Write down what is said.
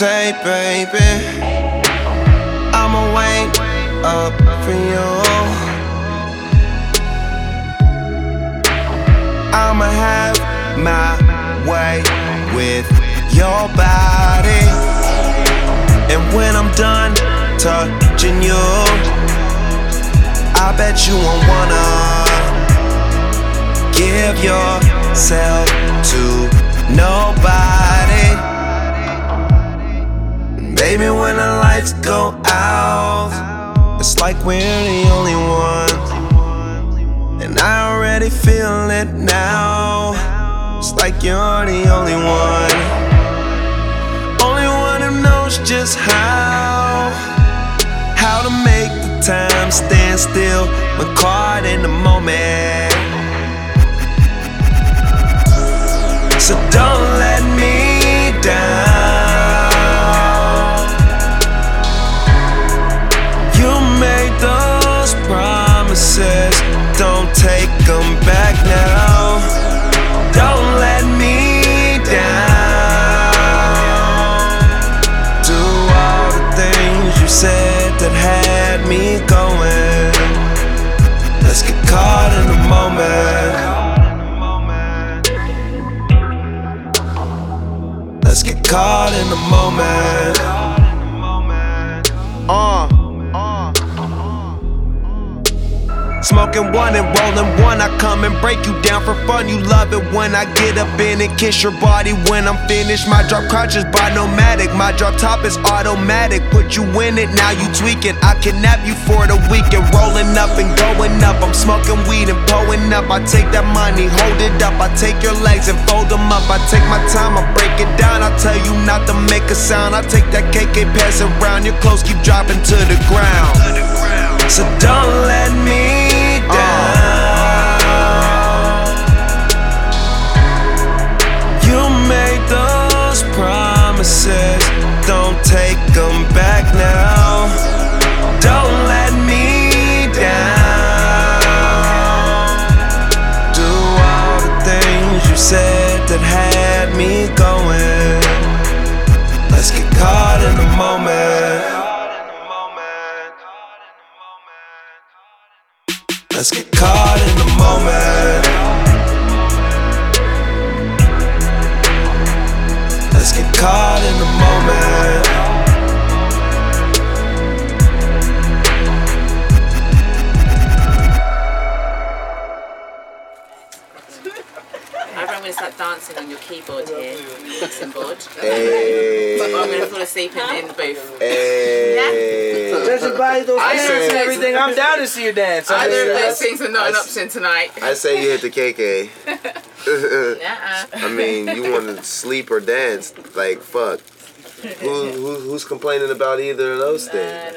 say, baby, I'ma wait up for you. I'ma have my way with your body. And when I'm done touching you, I bet you won't wanna give yourself to nobody. Baby, when the lights go out, it's like we're the only ones. And I already feel it now. It's like you're the only one. Only one who knows just how to make the time stand still when caught in the moment. So don't let me down. You made those promises, don't take them back now. Don't let me down. Do all the things you said that had me going. Let's get caught in the moment. Let's get caught in the moment. Smoking one and rolling one, I come and break you down for fun. You love it when I get up in and kiss your body when I'm finished. My drop crunch is by Nomadic, my drop top is automatic. Put you in it, now you tweaking. I kidnap you for the weekend, rolling up and going up. I'm smoking weed and pulling up. I take that money, hold it up. I take your legs and fold them up. I take my time, I break it down. I tell you not to make a sound. I take that KK, pass it around. Your clothes keep dropping to the ground. So don't let me down. You made those promises, don't take them back now. Don't let me down. Do all the things you said that had me going. Let's get caught in the moment. Let's get caught in the moment. Let's get caught in the moment. I'm going to start dancing on your keyboard here, mixing board. Hey. I'm going to fall asleep in the booth. Hey. Yeah. Judging by those hands and everything, I'm down to see you dance. Either of those things are not an option tonight. I say you hit the KK. Nuh-uh. I mean, you want to sleep or dance? Like, fuck. Who's complaining about either of those things?